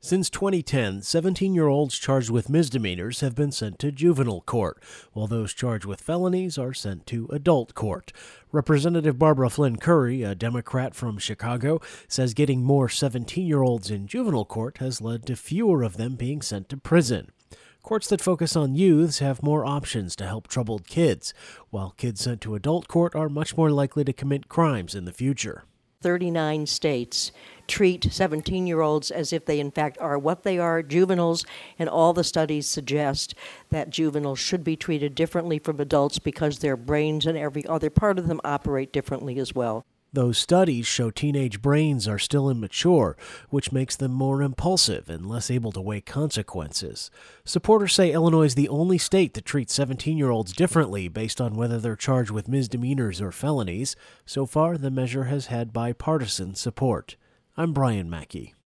Since 2010, 17-year-olds charged with misdemeanors have been sent to juvenile court, while those charged with felonies are sent to adult court. Representative Barbara Flynn Curry, a Democrat from Chicago, says getting more 17-year-olds in juvenile court has led to fewer of them being sent to prison. Courts that focus on youths have more options to help troubled kids, while kids sent to adult court are much more likely to commit crimes in the future. 39 states treat 17-year-olds as if they in fact are what they are, juveniles, and all the studies suggest that juveniles should be treated differently from adults because their brains and every other part of them operate differently as well. Those studies show teenage brains are still immature, which makes them more impulsive and less able to weigh consequences. Supporters say Illinois is the only state that treats 17-year-olds differently based on whether they're charged with misdemeanors or felonies. So far, the measure has had bipartisan support. I'm Brian Mackey.